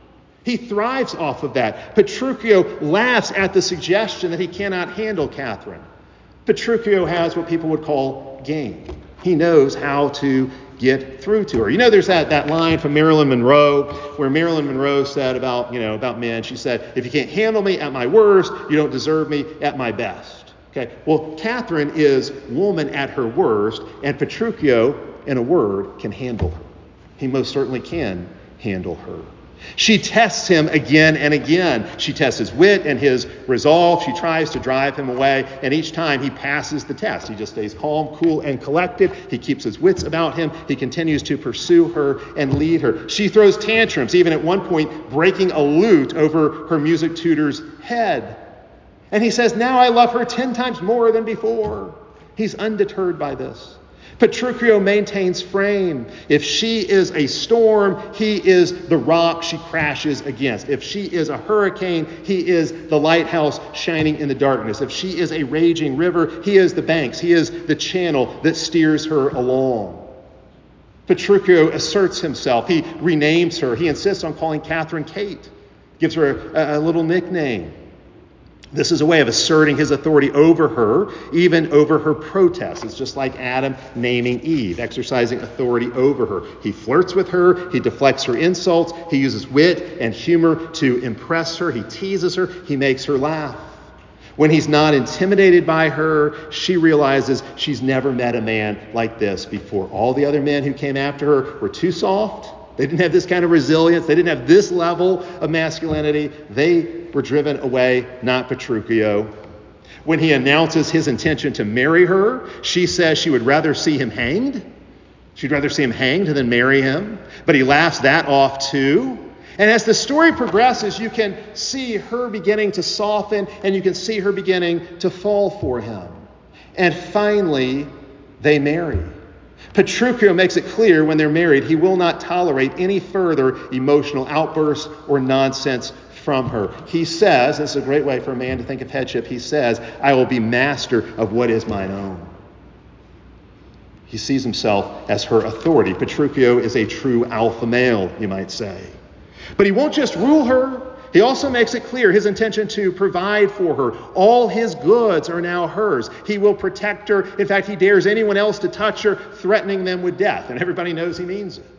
He thrives off of that. Petruchio laughs at the suggestion that he cannot handle Catherine. Petruchio has what people would call game. He knows how to get through to her. You know, there's that line from Marilyn Monroe where Marilyn Monroe said about men, she said, if you can't handle me at my worst, you don't deserve me at my best. Okay. Well, Catherine is woman at her worst, and Petruchio, in a word, can handle her. He most certainly can handle her. She tests him again and again. She tests his wit and his resolve. She tries to drive him away, and each time he passes the test. He just stays calm, cool, and collected. He keeps his wits about him. He continues to pursue her and lead her. She throws tantrums, even at one point breaking a lute over her music tutor's head. And he says, now I love her 10 times more than before. He's undeterred by this. Petruchio maintains frame. If she is a storm, he is the rock she crashes against. If she is a hurricane, he is the lighthouse shining in the darkness. If she is a raging river, he is the banks. He is the channel that steers her along. Petruchio asserts himself. He renames her. He insists on calling Catherine Kate. Gives her a little nickname. This is a way of asserting his authority over her, even over her protests. It's just like Adam naming Eve, exercising authority over her. He flirts with her. He deflects her insults. He uses wit and humor to impress her. He teases her. He makes her laugh. When he's not intimidated by her, she realizes she's never met a man like this before. All the other men who came after her were too soft. They didn't have this kind of resilience. They didn't have this level of masculinity. They were driven away, not Petruchio. When he announces his intention to marry her, she says she would rather see him hanged. She'd rather see him hanged than marry him. But he laughs that off too. And as the story progresses, you can see her beginning to soften, and you can see her beginning to fall for him. And finally, they marry. Petruchio makes it clear when they're married, he will not tolerate any further emotional outbursts or nonsense from her. He says, this is a great way for a man to think of headship, he says, I will be master of what is mine own. He sees himself as her authority. Petruchio is a true alpha male, you might say. But he won't just rule her. He also makes it clear his intention to provide for her. All his goods are now hers. He will protect her. In fact, he dares anyone else to touch her, threatening them with death. And everybody knows he means it.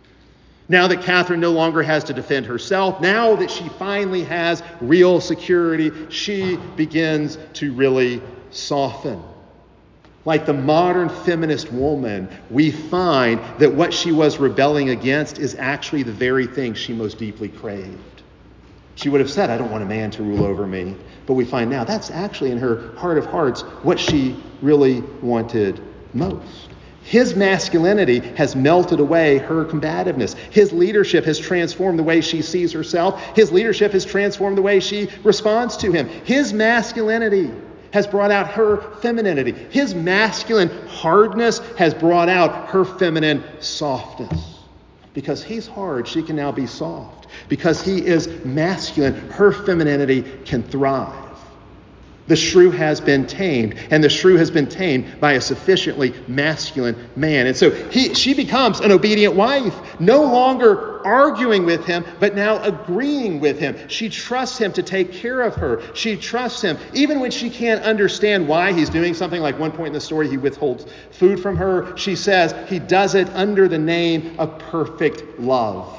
Now that Catherine no longer has to defend herself, now that she finally has real security, she begins to really soften. Like the modern feminist woman, we find that what she was rebelling against is actually the very thing she most deeply craved. She would have said, I don't want a man to rule over me. But we find now that's actually in her heart of hearts what she really wanted most. His masculinity has melted away her combativeness. His leadership has transformed the way she sees herself. His leadership has transformed the way she responds to him. His masculinity has brought out her femininity. His masculine hardness has brought out her feminine softness. Because he's hard, she can now be soft. Because he is masculine, her femininity can thrive. The shrew has been tamed, and the shrew has been tamed by a sufficiently masculine man. And so she becomes an obedient wife, no longer arguing with him, but now agreeing with him. She trusts him to take care of her. She trusts him, even when she can't understand why he's doing something. Like one point in the story, he withholds food from her. She says he does it under the name of perfect love.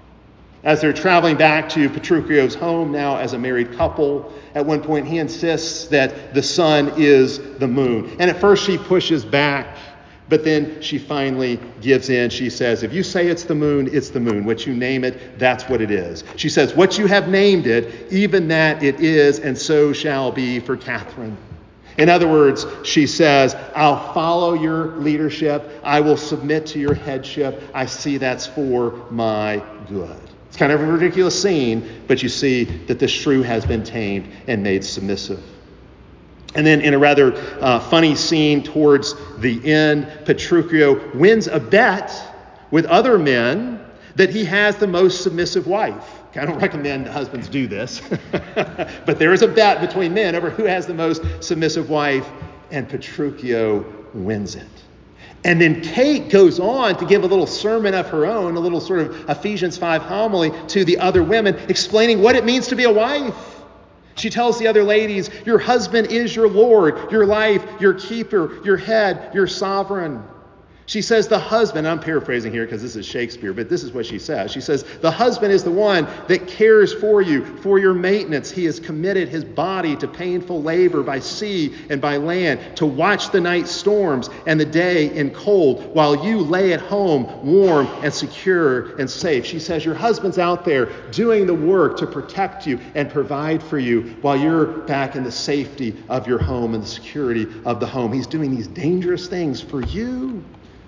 As they're traveling back to Petruchio's home now as a married couple, at one point he insists that the sun is the moon. And at first she pushes back, but then she finally gives in. She says, if you say it's the moon, it's the moon. What you name it, that's what it is. She says, what you have named it, even that it is, and so shall be for Catherine. In other words, she says, I'll follow your leadership. I will submit to your headship. I see that's for my good. It's kind of a ridiculous scene, but you see that the shrew has been tamed and made submissive. And then in a rather funny scene towards the end, Petruchio wins a bet with other men that he has the most submissive wife. I don't recommend husbands do this, but there is a bet between men over who has the most submissive wife, and Petruchio wins it. And then Kate goes on to give a little sermon of her own, a little sort of Ephesians 5 homily to the other women, explaining what it means to be a wife. She tells the other ladies, your husband is your Lord, your life, your keeper, your head, your sovereign. She says the husband, I'm paraphrasing here because this is Shakespeare, but this is what she says. She says, the husband is the one that cares for you, for your maintenance. He has committed his body to painful labor by sea and by land, to watch the night storms and the day in cold, while you lay at home warm and secure and safe. She says, your husband's out there doing the work to protect you and provide for you while you're back in the safety of your home and the security of the home. He's doing these dangerous things for you.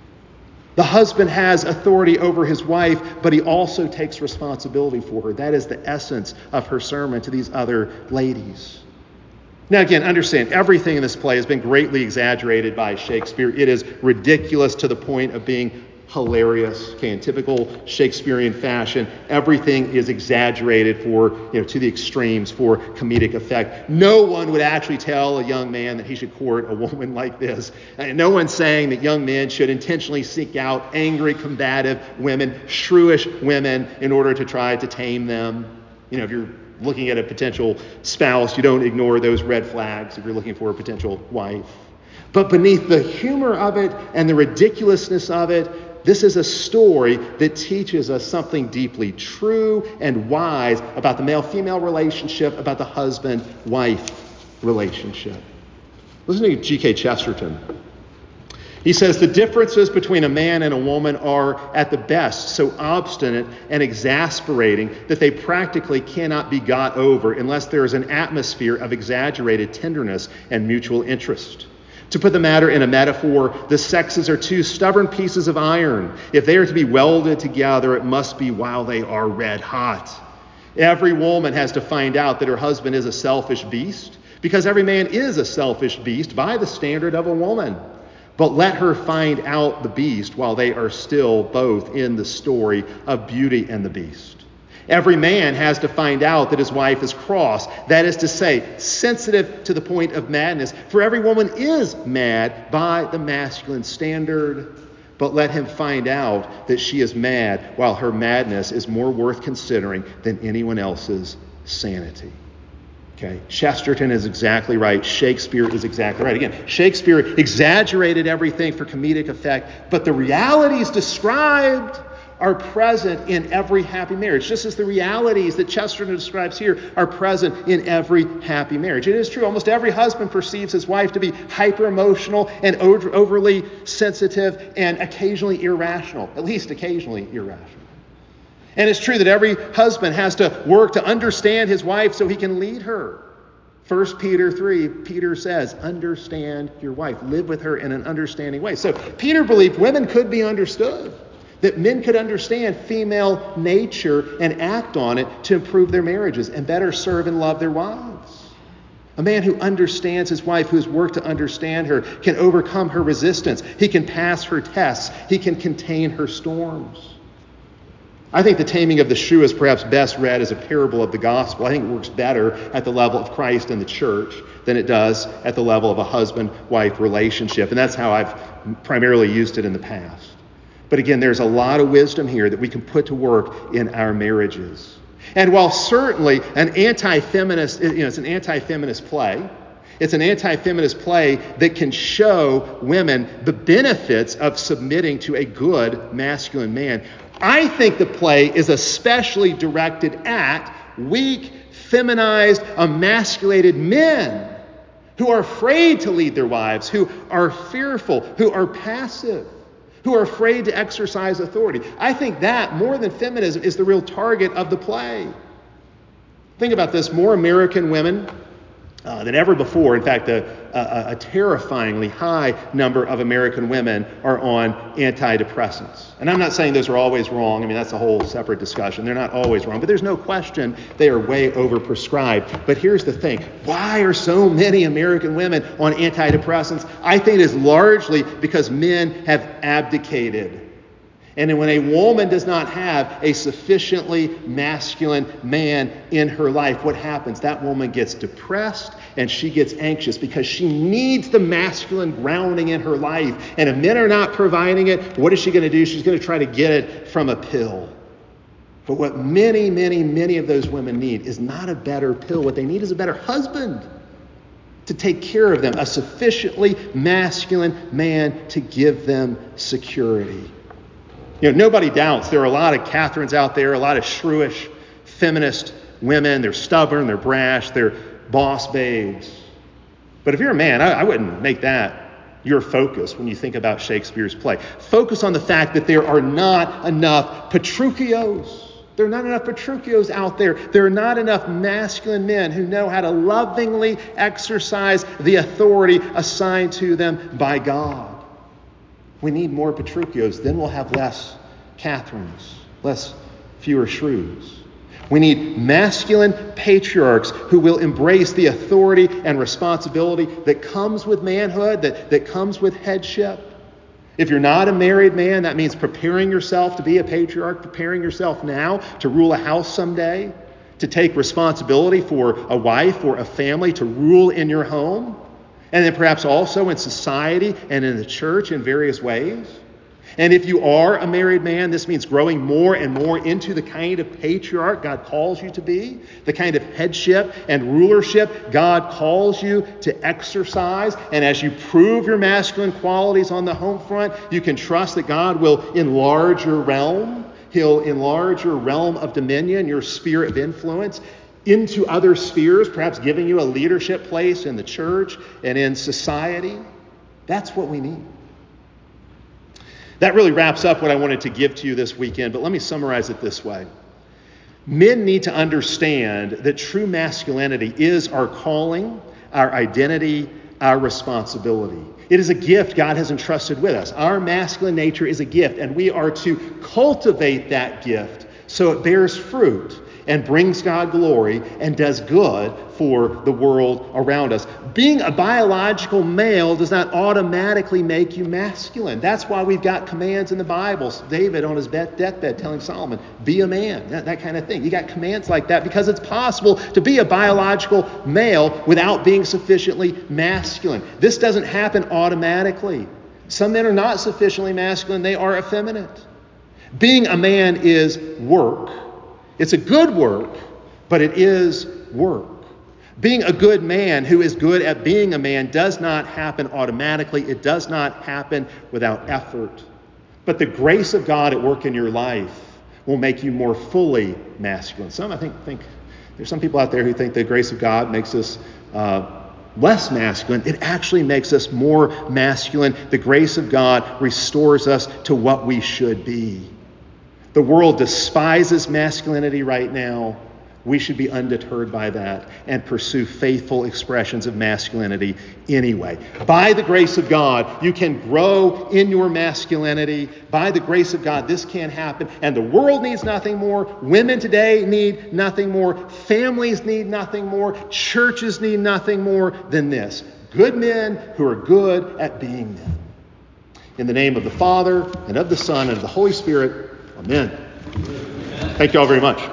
The husband has authority over his wife, but he also takes responsibility for her. That is the essence of her sermon to these other ladies. Now again, understand, everything in this play has been greatly exaggerated by Shakespeare. It is ridiculous to the point of being hilarious. Okay, in typical Shakespearean fashion, everything is exaggerated to the extremes for comedic effect. No one would actually tell a young man that he should court a woman like this. And no one's saying that young men should intentionally seek out angry, combative women, shrewish women, in order to try to tame them. If you're looking at a potential spouse, you don't ignore those red flags if you're looking for a potential wife. But beneath the humor of it and the ridiculousness of it, this is a story that teaches us something deeply true and wise about the male-female relationship, about the husband-wife relationship. Listen to G.K. Chesterton. He says the differences between a man and a woman are, at the best, so obstinate and exasperating that they practically cannot be got over unless there is an atmosphere of exaggerated tenderness and mutual interest. To put the matter in a metaphor, the sexes are two stubborn pieces of iron. If they are to be welded together, it must be while they are red hot. Every woman has to find out that her husband is a selfish beast, because every man is a selfish beast by the standard of a woman. But let her find out the beast while they are still both in the story of Beauty and the Beast. Every man has to find out that his wife is cross, that is to say, sensitive to the point of madness. For every woman is mad by the masculine standard. But let him find out that she is mad while her madness is more worth considering than anyone else's sanity. Okay, Chesterton is exactly right. Shakespeare is exactly right. Again, Shakespeare exaggerated everything for comedic effect, but the realities described are present in every happy marriage, just as the realities that Chesterton describes here are present in every happy marriage. It is true, almost every husband perceives his wife to be hyper-emotional and overly sensitive and occasionally irrational, at least occasionally irrational. And it's true that every husband has to work to understand his wife so he can lead her. 1 Peter 3, Peter says, understand your wife. Live with her in an understanding way. So Peter believed women could be understood, that men could understand female nature and act on it to improve their marriages and better serve and love their wives. A man who understands his wife, who has worked to understand her, can overcome her resistance. He can pass her tests. He can contain her storms. I think the taming of the shrew is perhaps best read as a parable of the gospel. I think it works better at the level of Christ and the church than it does at the level of a husband-wife relationship. And that's how I've primarily used it in the past. But again, there's a lot of wisdom here that we can put to work in our marriages. And while certainly an anti-feminist, it's an anti-feminist play, it's an anti-feminist play that can show women the benefits of submitting to a good masculine man. I think the play is especially directed at weak, feminized, emasculated men who are afraid to lead their wives, who are fearful, who are passive, who are afraid to exercise authority. I think that, more than feminism, is the real target of the play. Think about this. More American women than ever before. In fact, a terrifyingly high number of American women are on antidepressants. And I'm not saying those are always wrong. I mean, that's a whole separate discussion. They're not always wrong. But there's no question they are way overprescribed. But here's the thing. Why are so many American women on antidepressants? I think it is largely because men have abdicated. And when a woman does not have a sufficiently masculine man in her life, what happens? That woman gets depressed and she gets anxious because she needs the masculine grounding in her life. And if men are not providing it, what is she going to do? She's going to try to get it from a pill. But what many, many, many of those women need is not a better pill. What they need is a better husband to take care of them, a sufficiently masculine man to give them security. Nobody doubts there are a lot of Catherines out there, a lot of shrewish feminist women. They're stubborn, they're brash, they're boss babes. But if you're a man, I wouldn't make that your focus when you think about Shakespeare's play. Focus on the fact that there are not enough Petruchios. There are not enough Petruchios out there. There are not enough masculine men who know how to lovingly exercise the authority assigned to them by God. We need more Petruchios. Then we'll have less Catherines, fewer shrews. We need masculine patriarchs who will embrace the authority and responsibility that comes with manhood, that comes with headship. If you're not a married man, that means preparing yourself to be a patriarch, preparing yourself now to rule a house someday, to take responsibility for a wife or a family, to rule in your home. And then perhaps also in society and in the church in various ways. And if you are a married man, this means growing more and more into the kind of patriarch God calls you to be, the kind of headship and rulership God calls you to exercise. And as you prove your masculine qualities on the home front, you can trust that God will enlarge your realm. He'll enlarge your realm of dominion, your sphere of influence, into other spheres, perhaps giving you a leadership place in the church and in society. That's what we need. That really wraps up what I wanted to give to you this weekend, but let me summarize it this way. Men need to understand that true masculinity is our calling, our identity, our responsibility. It is a gift God has entrusted with us. Our masculine nature is a gift, and we are to cultivate that gift so it bears fruit and brings God glory and does good for the world around us. Being a biological male does not automatically make you masculine. That's why we've got commands in the Bible. David on his deathbed telling Solomon, be a man, that kind of thing. You got commands like that because it's possible to be a biological male without being sufficiently masculine. This doesn't happen automatically. Some men are not sufficiently masculine. They are effeminate. Being a man is work. It's a good work, but it is work. Being a good man who is good at being a man does not happen automatically. It does not happen without effort. But the grace of God at work in your life will make you more fully masculine. I think there's some people out there who think the grace of God makes us less masculine. It actually makes us more masculine. The grace of God restores us to what we should be. The world despises masculinity right now. We should be undeterred by that and pursue faithful expressions of masculinity anyway. By the grace of God, you can grow in your masculinity. By the grace of God, this can happen. And the world needs nothing more. Women today need nothing more. Families need nothing more. Churches need nothing more than this. Good men who are good at being men. In the name of the Father, and of the Son, and of the Holy Spirit, Amen. Thank you all very much.